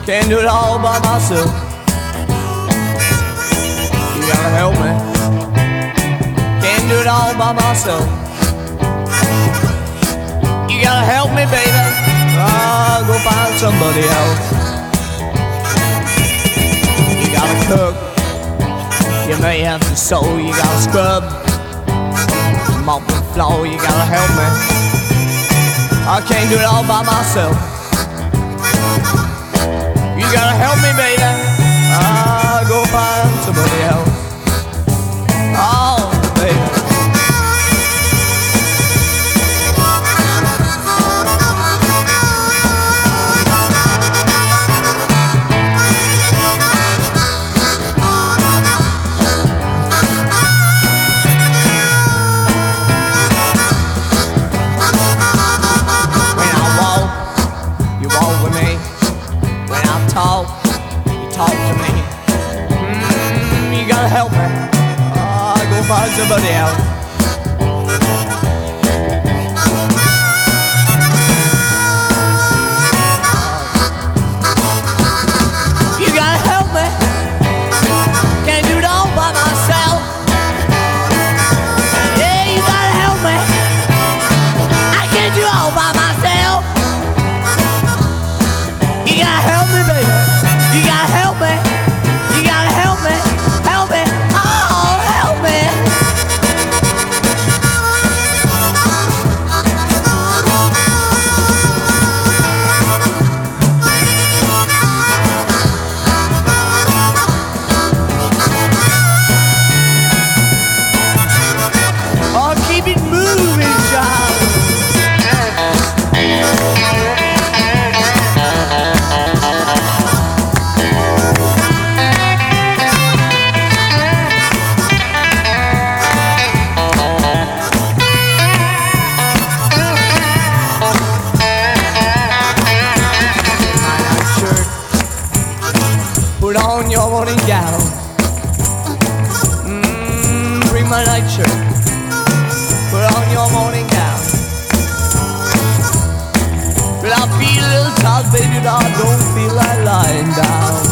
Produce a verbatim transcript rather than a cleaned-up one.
Can't do it all by myself. You gotta help me. Can't do it all by myself. You gotta help me, baby. Ah, go find somebody else. You gotta cook. You may have to sew. You gotta scrub, mop the floor. You gotta help me. I can't do it all by myself. You gotta help me, baby. Ah, go find somebody else. Oh, baby. You talk to me. Mm, you gotta help me. Ah, go find somebody else. You gotta help me. Can't do it all by myself. Yeah, you gotta help me. I can't do it all by myself. You gotta help me, baby. You gotta help me. You gotta help me. Help me. Oh, help me. Oh, keep it moving, child. Put on your morning gown. Mmm, bring my nightshirt. Put on your morning gown. But I feel a little tired, baby, but I don't feel like lying down.